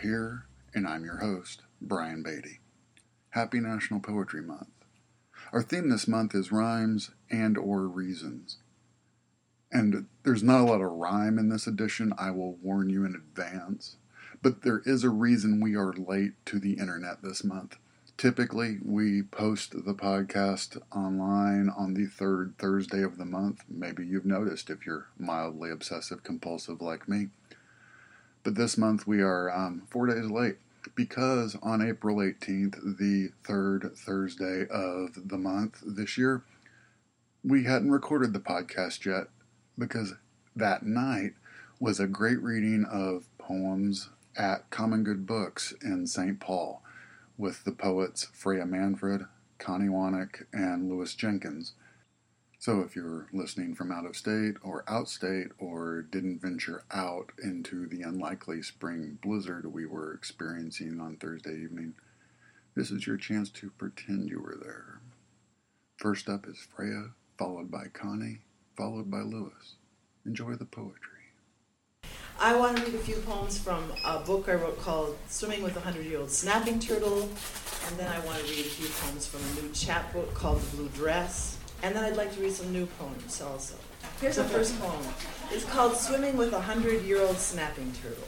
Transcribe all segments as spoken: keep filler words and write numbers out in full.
here, and I'm your host, Brian Beatty. Happy National Poetry Month. Our theme this month is rhymes and or reasons. And there's not a lot of rhyme in this edition, I will warn you in advance. But there is a reason we are late to the internet this month. Typically, we post the podcast online on the third Thursday of the month. Maybe you've noticed if you're mildly obsessive-compulsive like me. But this month we are um, four days late because on April eighteenth, the third Thursday of the month this year, we hadn't recorded the podcast yet because that night was a great reading of poems at Common Good Books in Saint Paul with the poets Freya Manfred, Connie Wannick, and Louis Jenkins. So if you're listening from out of state or outstate or didn't venture out into the unlikely spring blizzard we were experiencing on Thursday evening, this is your chance to pretend you were there. First up is Freya, followed by Connie, followed by Louis. Enjoy the poetry. I want to read a few poems from a book I wrote called Swimming with a Hundred-Year-Old Snapping Turtle, and then I want to read a few poems from a new chapbook called The Blue Dress. And then I'd like to read some new poems also. Here's the first poem. It's called Swimming with a Hundred-Year-Old Snapping Turtle.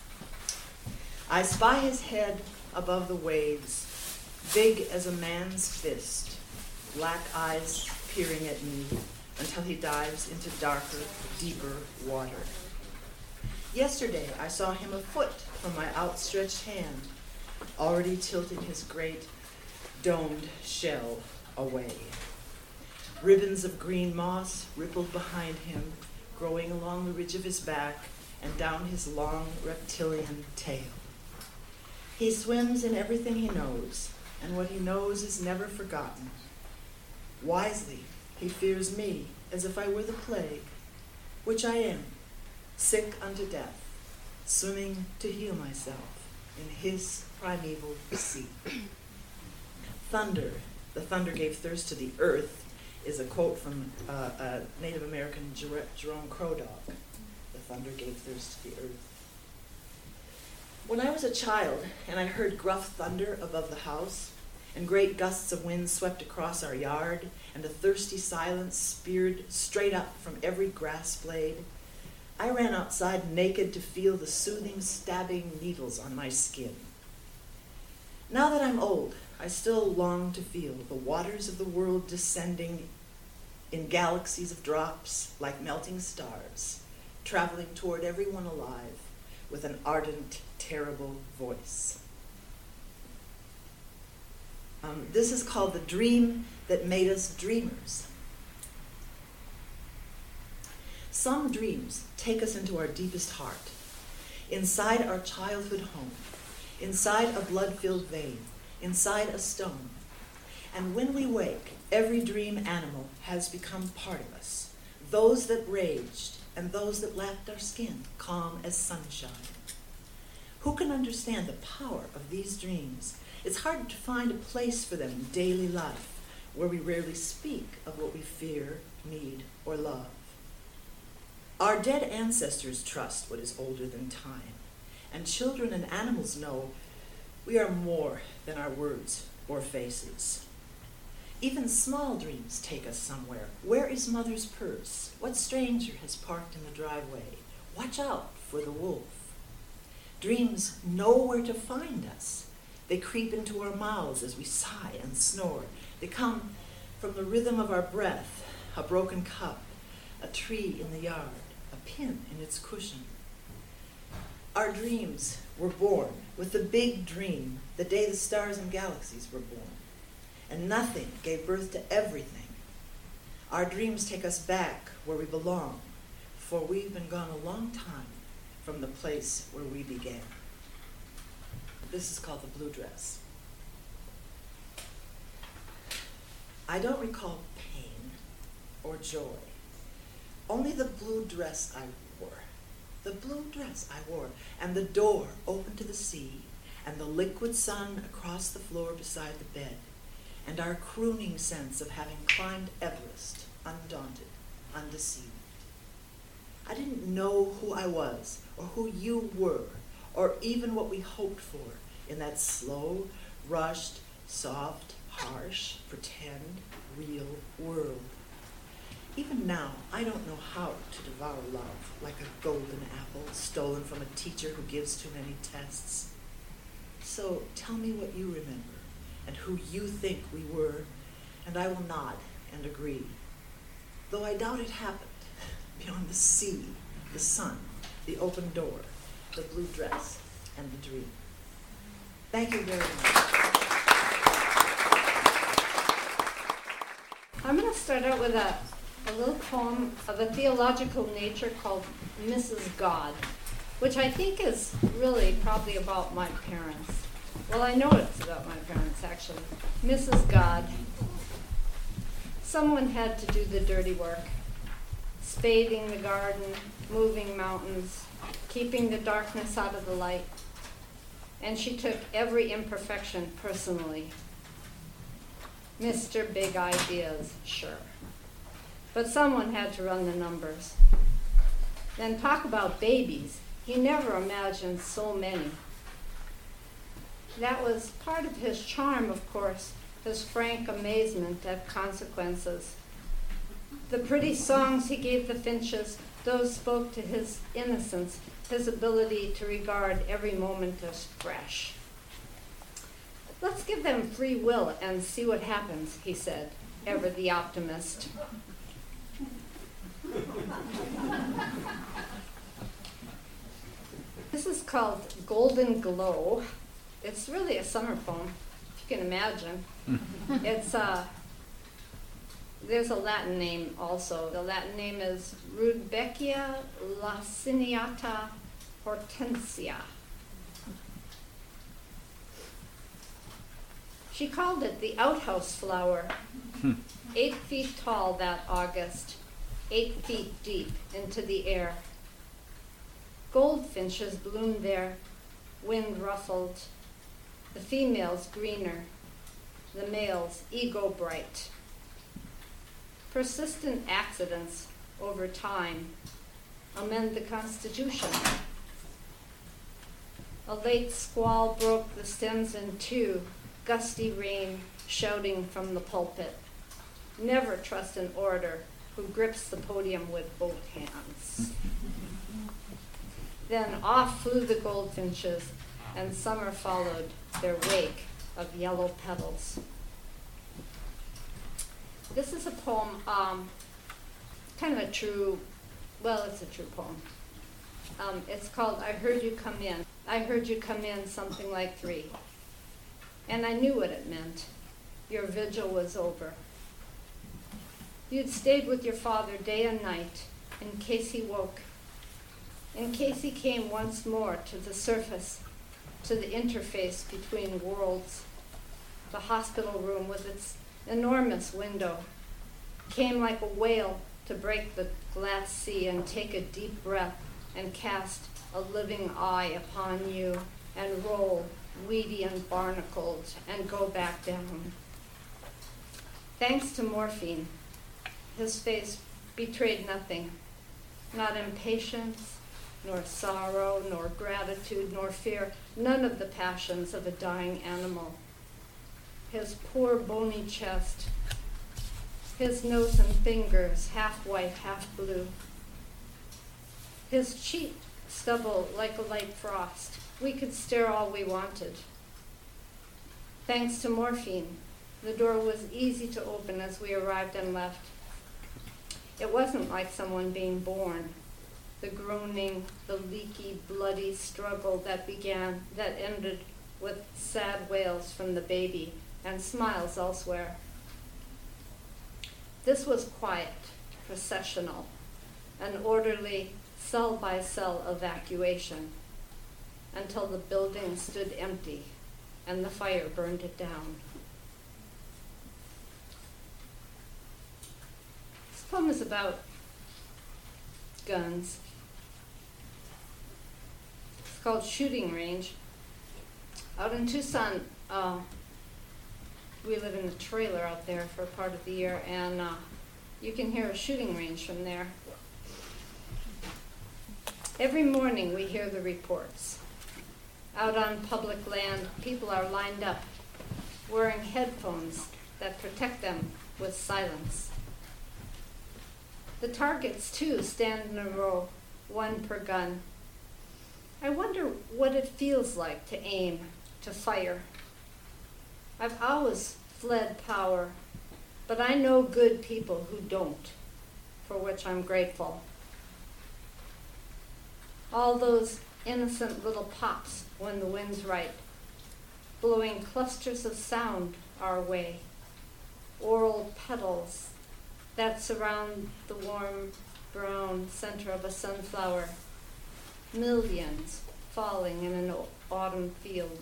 I spy his head above the waves, big as a man's fist, black eyes peering at me until he dives into darker, deeper water. Yesterday I saw him a foot from my outstretched hand, already tilting his great domed shell away. Ribbons of green moss rippled behind him, growing along the ridge of his back and down his long reptilian tail. He swims in everything he knows, and what he knows is never forgotten. Wisely, he fears me as if I were the plague, which I am, sick unto death, swimming to heal myself in his primeval sea. Thunder, the thunder gave thirst to the earth, is a quote from uh, a Native American Jer- Jerome Crow Dog. The thunder gave thirst to the earth. When I was a child and I heard gruff thunder above the house, and great gusts of wind swept across our yard, and a thirsty silence speared straight up from every grass blade, I ran outside naked to feel the soothing, stabbing needles on my skin. Now that I'm old, I still long to feel the waters of the world descending in galaxies of drops like melting stars, traveling toward everyone alive with an ardent, terrible voice. Um, this is called The Dream That Made Us Dreamers. Some dreams take us into our deepest heart, inside our childhood home, inside a blood-filled vein, inside a stone. And when we wake, every dream animal has become part of us, those that raged and those that lapped our skin, calm as sunshine. Who can understand the power of these dreams? It's hard to find a place for them in daily life, where we rarely speak of what we fear, need, or love. Our dead ancestors trust what is older than time, and children and animals know we are more than our words or faces. Even small dreams take us somewhere. Where is mother's purse? What stranger has parked in the driveway? Watch out for the wolf. Dreams know where to find us. They creep into our mouths as we sigh and snore. They come from the rhythm of our breath, a broken cup, a tree in the yard, a pin in its cushion. Our dreams were born with the big dream the day the stars and galaxies were born, and nothing gave birth to everything. Our dreams take us back where we belong, for we've been gone a long time from the place where we began. This is called The Blue Dress. I don't recall pain or joy, only the blue dress I wore. The blue dress I wore, and the door open to the sea, and the liquid sun across the floor beside the bed, and our crooning sense of having climbed Everest, undaunted, undeceived. I didn't know who I was, or who you were, or even what we hoped for in that slow, rushed, soft, harsh, pretend, real world. Even now, I don't know how to devour love like a golden apple stolen from a teacher who gives too many tests. So tell me what you remember and who you think we were, and I will nod and agree. Though I doubt it happened beyond the sea, the sun, the open door, the blue dress, and the dream. Thank you very much. I'm going to start out with a, a little poem of a theological nature called Missus God, which I think is really probably about my parents. Well, I know it's about my parents, actually. Missus God. Someone had to do the dirty work. Spading the garden, moving mountains, keeping the darkness out of the light. And she took every imperfection personally. Mister Big Ideas, sure. But someone had to run the numbers. Then talk about babies. He never imagined so many. That was part of his charm, of course, his frank amazement at consequences. The pretty songs he gave the finches, those spoke to his innocence, his ability to regard every moment as fresh. Let's give them free will and see what happens, he said, ever the optimist. This is called Golden Glow. It's really a summer poem, if you can imagine. It's uh, there's a Latin name also. The Latin name is Rudbeckia laciniata hortensia. She called it the outhouse flower. Eight feet tall that August, eight feet deep into the air. Goldfinches bloomed there, wind ruffled. The females greener, the males ego bright. Persistent accidents over time amend the Constitution. A late squall broke the stems in two, gusty rain shouting from the pulpit. Never trust an orator who grips the podium with both hands. Then off flew the goldfinches, and summer followed their wake of yellow petals. This is a poem, um, kind of a true, well, it's a true poem. Um, it's called I Heard You Come In. I heard you come in something like three. And I knew what it meant. Your vigil was over. You'd stayed with your father day and night in case he woke, in case he came once more to the surface, to the interface between worlds. The hospital room with its enormous window came like a whale to break the glass sea and take a deep breath and cast a living eye upon you and roll, weedy and barnacled, and go back down. Thanks to morphine, his face betrayed nothing, not impatience, nor sorrow, nor gratitude, nor fear, none of the passions of a dying animal. His poor bony chest, his nose and fingers, half white, half blue. His cheek stubble like a light frost. We could stare all we wanted. Thanks to morphine, the door was easy to open as we arrived and left. It wasn't like someone being born. The groaning, the leaky, bloody struggle that began, that ended with sad wails from the baby and smiles elsewhere. This was quiet, processional, an orderly cell-by-cell evacuation until the building stood empty and the fire burned it down. This poem is about guns. It's called Shooting Range. Out in Tucson, uh, we live in a trailer out there for part of the year, and uh, you can hear a shooting range from there. Every morning we hear the reports. Out on public land, people are lined up, wearing headphones that protect them with silence. The targets, too, stand in a row, one per gun. I wonder what it feels like to aim, to fire. I've always fled power, but I know good people who don't, for which I'm grateful. All those innocent little pops when the wind's right, blowing clusters of sound our way, aural petals that surround the warm brown center of a sunflower, millions falling in an autumn field.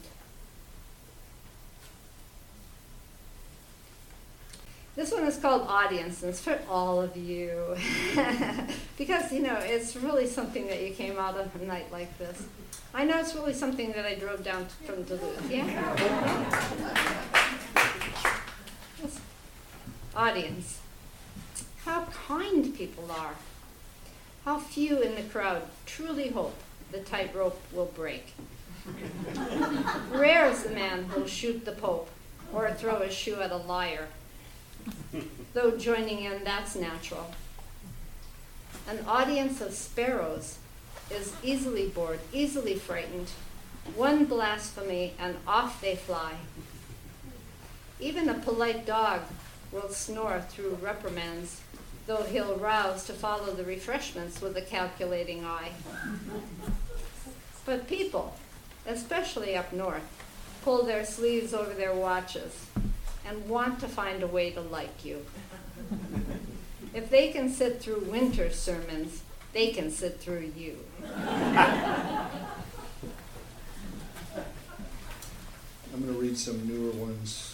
This one is called Audience, and it's for all of you. Because, you know, it's really something that you came out of a night like this. I know it's really something that I drove down from Duluth. Yeah? Yes. Audience. How kind people are. How few in the crowd truly hope the tightrope will break. Rare is the man who'll shoot the Pope or throw a shoe at a liar. Though joining in, that's natural. An audience of sparrows is easily bored, easily frightened. One blasphemy and off they fly. Even a polite dog will snore through reprimands, though he'll rouse to follow the refreshments with a calculating eye. But people, especially up north, pull their sleeves over their watches and want to find a way to like you. If they can sit through winter sermons, they can sit through you. I'm going to read some newer ones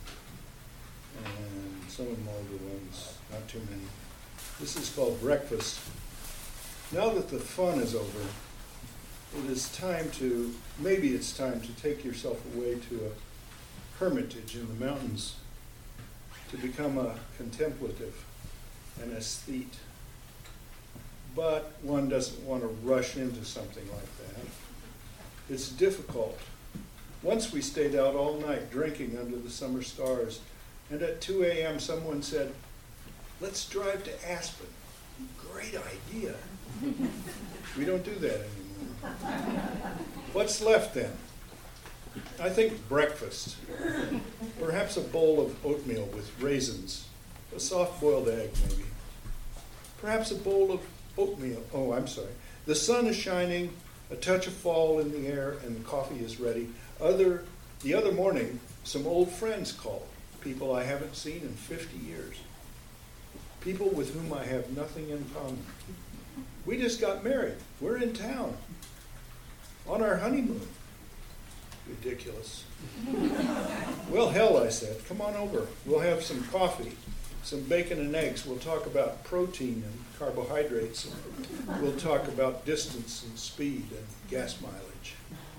and some of them older ones, not too many. This is called Breakfast. Now that the fun is over, it is time to, maybe it's time to take yourself away to a hermitage in the mountains to become a contemplative, an aesthete. But one doesn't want to rush into something like that. It's difficult. Once we stayed out all night drinking under the summer stars, and at two a.m. someone said, "Let's drive to Aspen." Great idea. We don't do that anymore. What's left then? I think breakfast. Perhaps a bowl of oatmeal with raisins, a soft-boiled egg maybe. Perhaps a bowl of oatmeal. Oh, I'm sorry. The sun is shining, a touch of fall in the air, and the coffee is ready. Other, the other morning, some old friends called, people I haven't seen in fifty years. People with whom I have nothing in common. We just got married. We're in town. On our honeymoon. Ridiculous. Well, hell, I said, come on over. We'll have some coffee, some bacon and eggs. We'll talk about protein and carbohydrates. And we'll talk about distance and speed and gas mileage.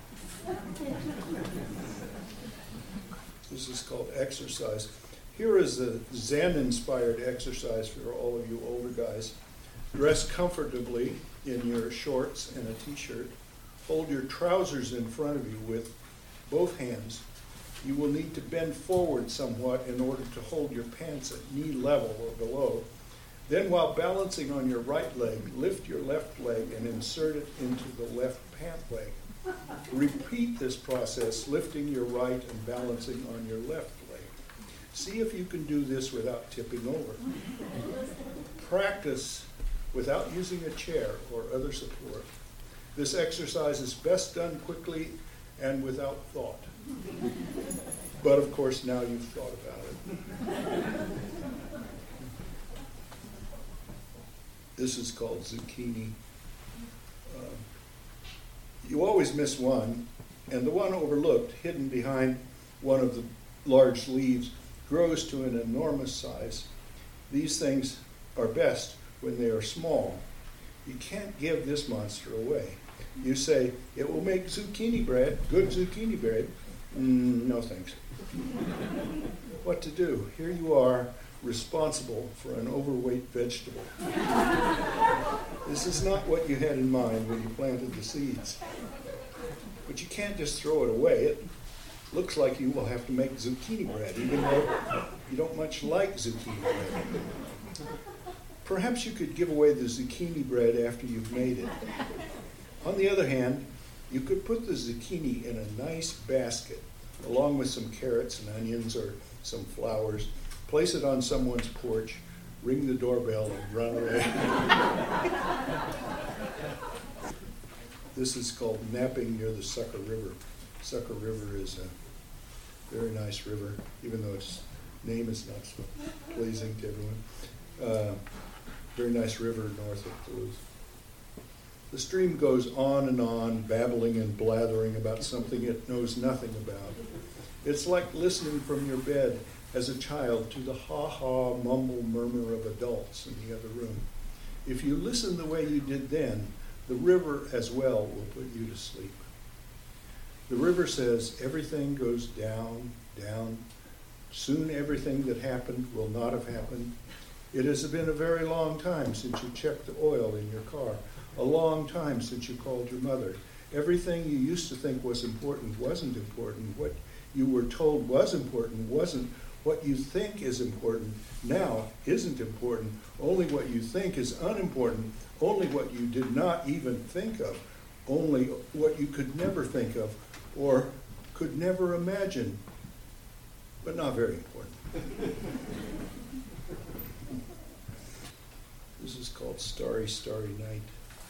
This is called exercise. Here is a Zen-inspired exercise for all of you older guys. Dress comfortably in your shorts and a t-shirt. Hold your trousers in front of you with both hands. You will need to bend forward somewhat in order to hold your pants at knee level or below. Then, while balancing on your right leg, lift your left leg and insert it into the left pant leg. Repeat this process, lifting your right and balancing on your left leg. See if you can do this without tipping over. Practice without using a chair or other support. This exercise is best done quickly and without thought. But of course, now you've thought about it. This is called zucchini. Uh, you always miss one, and the one overlooked, hidden behind one of the large leaves, grows to an enormous size. These things are best when they are small. You can't give this monster away. You say, it will make zucchini bread, good zucchini bread. Mm, no thanks. What to do? Here you are, responsible for an overweight vegetable. This is not what you had in mind when you planted the seeds. But you can't just throw it away. It looks like you will have to make zucchini bread, even though you don't much like zucchini bread. Perhaps you could give away the zucchini bread after you've made it. On the other hand, you could put the zucchini in a nice basket, along with some carrots and onions or some flowers, place it on someone's porch, ring the doorbell, and run away. This is called napping near the Sucker River. Sucker River is a very nice river, even though its name is not so pleasing to everyone. Uh, very nice river north of Duluth. The stream goes on and on, babbling and blathering about something it knows nothing about. It's like listening from your bed as a child to the ha-ha mumble murmur of adults in the other room. If you listen the way you did then, the river as well will put you to sleep. The river says everything goes down, down. Soon everything that happened will not have happened. It has been a very long time since you checked the oil in your car, a long time since you called your mother. Everything you used to think was important wasn't important. What you were told was important wasn't. What you think is important now isn't important. Only what you think is unimportant. Only what you did not even think of. Only what you could never think of or could never imagine, but not very important. This is called Starry, Starry Night.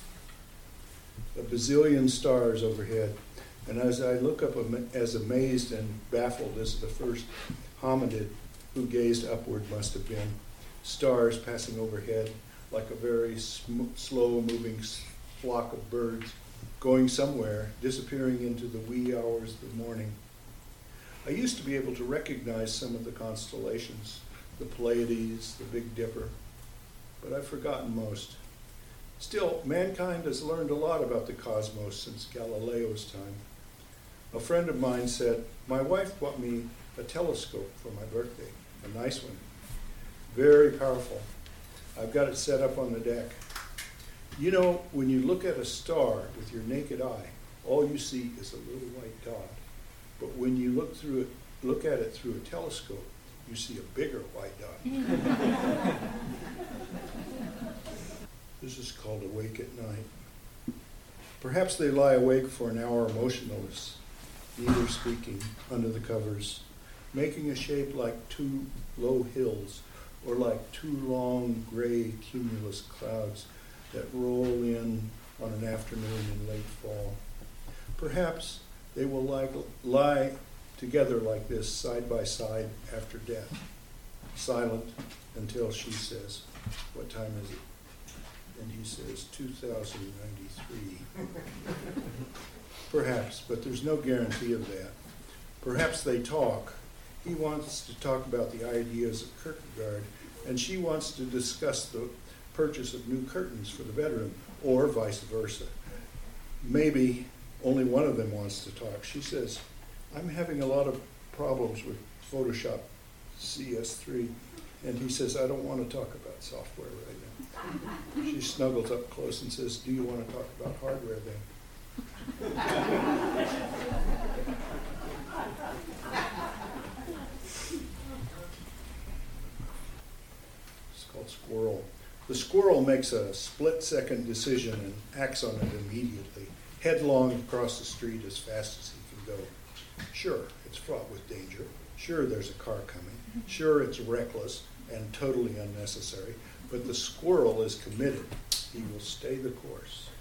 A bazillion stars overhead, and as I look up as amazed and baffled as the first hominid who gazed upward must have been, stars passing overhead like a very sm- slow-moving flock of birds, going somewhere, disappearing into the wee hours of the morning. I used to be able to recognize some of the constellations, the Pleiades, the Big Dipper, but I've forgotten most. Still, mankind has learned a lot about the cosmos since Galileo's time. A friend of mine said, my wife bought me a telescope for my birthday, a nice one, very powerful. I've got it set up on the deck. You know, when you look at a star with your naked eye, all you see is a little white dot. But when you look through it, look at it through a telescope, you see a bigger white dot. This is called Awake at Night. Perhaps they lie awake for an hour motionless, neither speaking, under the covers, making a shape like two low hills or like two long gray cumulus clouds that roll in on an afternoon in late fall. Perhaps they will lie, lie together like this, side by side after death, silent until she says, what time is it? And he says, two thousand ninety-three. Perhaps, but there's no guarantee of that. Perhaps they talk. He wants to talk about the ideas of Kierkegaard, and she wants to discuss the purchase of new curtains for the bedroom, or vice versa. Maybe only one of them wants to talk. She says, I'm having a lot of problems with Photoshop C S three, and he says, I don't want to talk about software right now. She snuggles up close and says, do you want to talk about hardware then? It's called Squirrel. The squirrel makes a split-second decision and acts on it immediately, headlong across the street as fast as he can go. Sure, it's fraught with danger. Sure, there's a car coming. Sure, it's reckless and totally unnecessary. But the squirrel is committed. He will stay the course.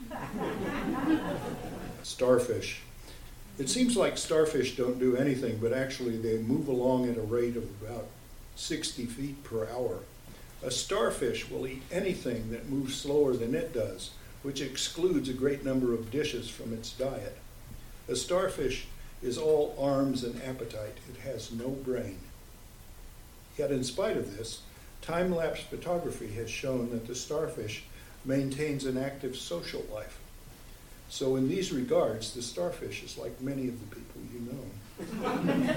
Starfish. It seems like starfish don't do anything, but actually they move along at a rate of about sixty feet per hour. A starfish will eat anything that moves slower than it does, which excludes a great number of dishes from its diet. A starfish is all arms and appetite. It has no brain. Yet in spite of this, time-lapse photography has shown that the starfish maintains an active social life. So in these regards, the starfish is like many of the people you know.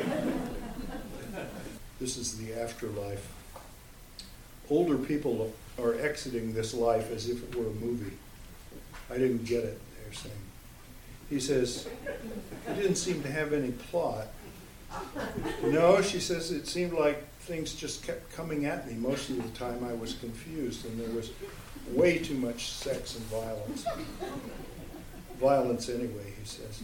This is the afterlife. Older people are exiting this life as if it were a movie. I didn't get it, they're saying. He says, it didn't seem to have any plot. No, she says, it seemed like things just kept coming at me. Most of the time I was confused, and there was way too much sex and violence. Violence anyway, he says.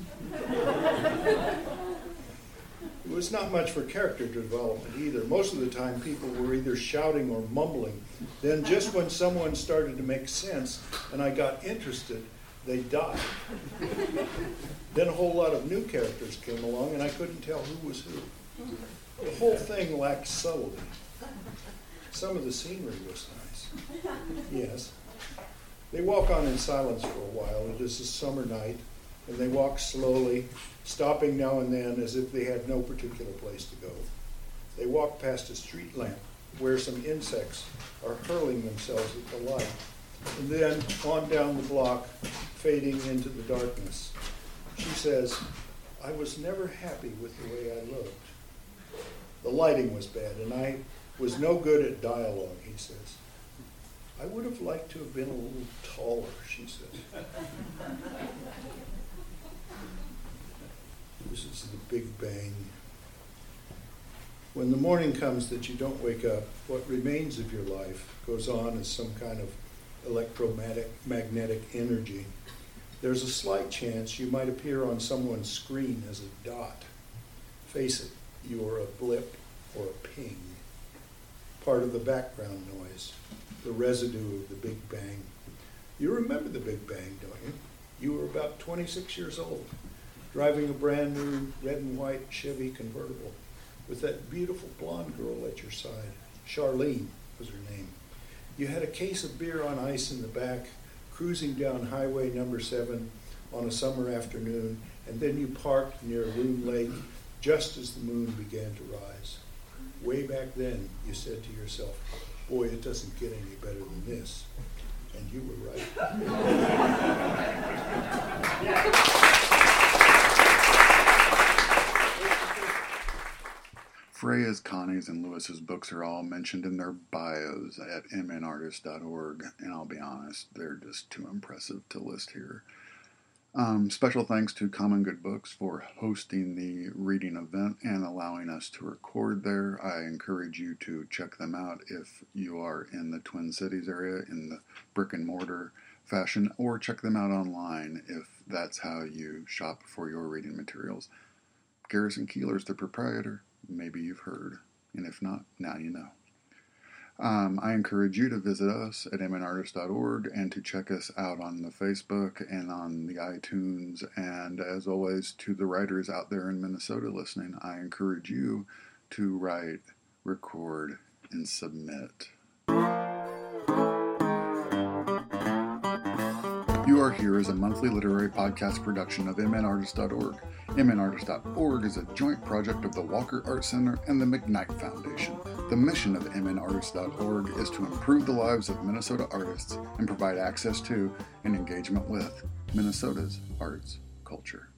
It was not much for character development either. Most of the time people were either shouting or mumbling. Then just when someone started to make sense and I got interested, they died. Then a whole lot of new characters came along and I couldn't tell who was who. The whole thing lacked subtlety. Some of the scenery was nice. Yes. They walk on in silence for a while. It is a summer night, and they walk slowly, stopping now and then as if they had no particular place to go. They walk past a street lamp where some insects are hurling themselves at the light, and then on down the block, fading into the darkness. She says, I was never happy with the way I looked. The lighting was bad, and I was no good at dialogue, he says. I would have liked to have been a little taller, she says. This is the Big Bang. When the morning comes that you don't wake up, what remains of your life goes on as some kind of electromagnetic magnetic energy. There's a slight chance you might appear on someone's screen as a dot. Face it, you are a blip or a ping, part of the background noise, the residue of the Big Bang. You remember the Big Bang, don't you? You were about twenty-six years old, driving a brand new red and white Chevy convertible with that beautiful blonde girl at your side. Charlene was her name. You had a case of beer on ice in the back, cruising down Highway number seven on a summer afternoon, and then you parked near Loon Lake just as the moon began to rise. Way back then, you said to yourself, boy, it doesn't get any better than this. And you were right. Freya's, Connie's, and Lewis's books are all mentioned in their bios at m n artist dot org, and I'll be honest, they're just too impressive to list here. Um, special thanks to Common Good Books for hosting the reading event and allowing us to record there. I encourage you to check them out if you are in the Twin Cities area in the brick and mortar fashion, or check them out online if that's how you shop for your reading materials. Garrison Keillor's the proprietor. Maybe you've heard, and if not, now you know. Um, I encourage you to visit us at m n artist dot org and to check us out on the Facebook and on the iTunes. And as always, to the writers out there in Minnesota listening, I encourage you to write, record, and submit. You Are Here is a monthly literary podcast production of m n artist dot org. m n artist dot org is a joint project of the Walker Art Center and the McKnight Foundation. The mission of m n artist dot org is to improve the lives of Minnesota artists and provide access to and engagement with Minnesota's arts culture.